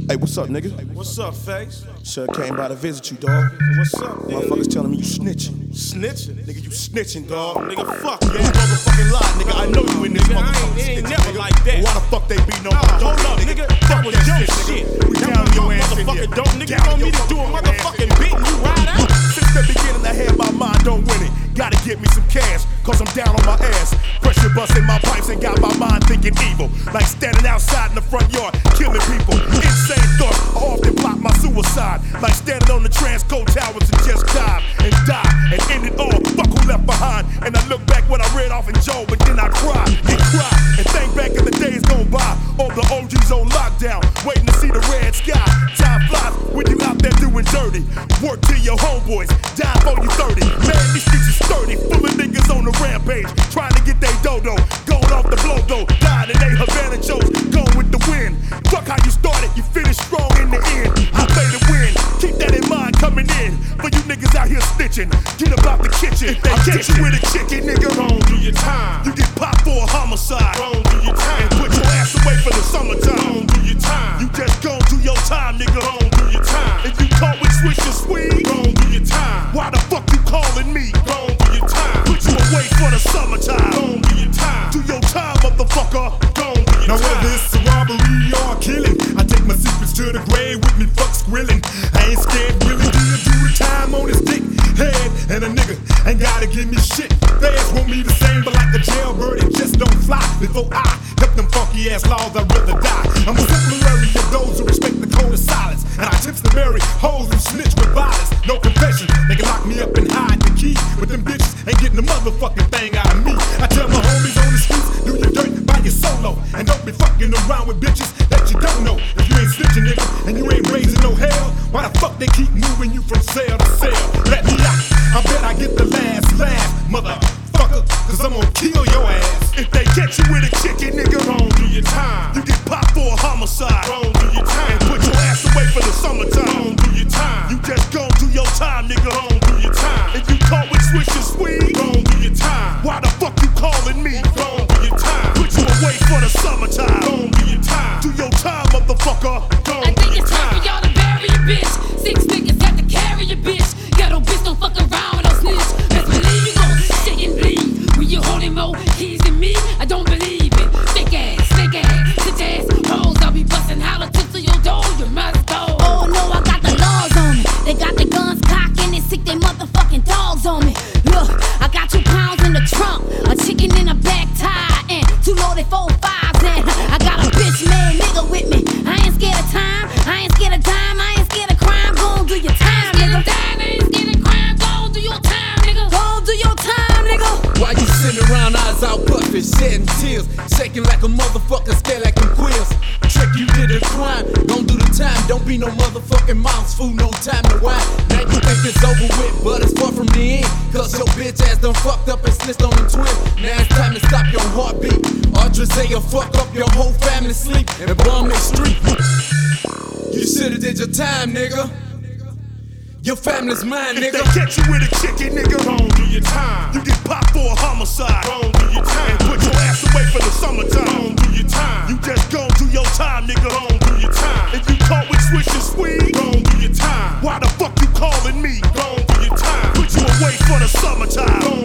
Hey, what's up, nigga? What's up, Face? Sure came by to visit you, dog. What's up, nigga? Motherfuckers telling me you snitching. Snitching? Nigga, you snitching, dog. Nigga, fuck you. You motherfucking lie, nigga. I know you in this Nigga, motherfucking I ain't snitching, never nigga. like that. Why the fuck they be no Hold up, nigga. That was your shit. We down your ass in Motherfucker, here. don't nigga you want me to do a motherfucking beat and you ride out? Since the beginning, I had my mind on winning. Gotta get me some cash, cause I'm down on my ass. Pressure busting my pipes and got my mind thinking evil. Like standing outside in the front yard, killing people. Insane thoughts, I often plot my suicide. Like standing on the Transco towers and just dive and die and end it all. Fuck who left behind. And I look back what I read off in Job, and then I cry and think back in the days gone by. All the OGs on lockdown, waiting to see the red sky. Time flies when you out there doing dirty. Work to your homeboys, die for you 30. Man, these streets is sturdy, full of niggas on the rampage, trying to get they dodo. Going off the blow though, dying in they Havana shows, going with the wind. Fuck how you started, you finish strong in the end. I play to win, keep that in mind coming in. For you niggas out here snitching, get about the kitchen. If they get you with a chicken, nigga, Gon' do your time. you get popped for a homicide. Gon' do your time. And put your ass away for the summertime. Gon' do your time. You just gon' do your time, nigga. Gon' do your time. If you caught with Swish or Sweet, Gon' do your time. why the fuck you calling me? Gon' do your time. Put you away for the summertime. Gon' do your time. Do your time, motherfucker. Gon' do your Now time. whether it's a robbery or a killing, I take my secrets to the grave with me, fuck squilling. I ain't scared really to do the time on his dick head, and a nigga ain't gotta give me shit. Feds want me the same, but like a jailbird, it just don't fly. Before I help them funky ass laws, I'd rather die. I'm a exemplary of those who respect the code of silence, and I tips the very hoes who snitch with violence. No confession, they can lock me up and hide the key, but them bitches ain't getting the motherfucking thing out of me. I tell my homies on the streets, do your dirt by your solo, and don't be fucking around with bitches that you don't know. If you ain't snitching, nigga, and you ain't raising no hell, why the fuck they keep moving you from cell to cell? Let me out, I bet I get the last laugh, motherfucker, cause I'm gonna kill your ass. If they get you with a chicken, nigga, Gon' do your time. you get popped for a homicide. Gon' do your time. And put your ass away for the summertime. Gon' do your time. You just gon' do your time, nigga. Gon' do your time. If you caught with Swish or Sweet, Gon' do your time. why the fuck you calling me? Gon' do your time. Put you away for the summertime. Gon' do your time. Do your time, motherfucker. Gon' I do think your it's time for time. y'all to bury a bitch. 6 niggas have to carry a bitch. Ghetto bitch don't fuck around with no snitch. Best believe you gon' shake and bleed. When you holding more keys than me, I don't believe it. Thick ass, snake ass, bitch ass hoes. I'll be busting hollow tips to your door. You must go. Oh no, I got the laws on me. They got their guns cocked and they sick they motherfucking dogs on me. Look, I got 2 pounds in the trunk, a chicken in a black tie, and 2 loaded 4-5s, and I got a bitch made nigga with me. I ain't scared of time, I ain't scared of dime, I ain't scared of crime. Gon' do your time, nigga. I ain't scared of crime. Go do your time, nigga. Gon' do your time, nigga. Why you sitting around, eyes out puffin', shedding tears, shaking like a motherfucker, scared like them quills? Trick, you did a crime, don't do the time. Don't be no motherfucking mouse fool, no time to whine. Now you think it's over with, but it's far from the end. Cause your bitch ass done fucked up and snitched on them twins. Now it's time to stop your heartbeat. Audrey fuck up your whole family sleep and bum the street. You should've did your time, nigga. Your family's mine, If nigga. they get you with a chicken, nigga, Gon' do your time. you get popped for a homicide. Gon' do your time. And put your ass away for the summertime. Gon' do your time. You just gon' do your time, nigga. Gon' do your time. If you caught with Swish or Sweet, Gon' do your time. why the fuck you calling me? Gon' do your time. Put you away for the summertime. Gon'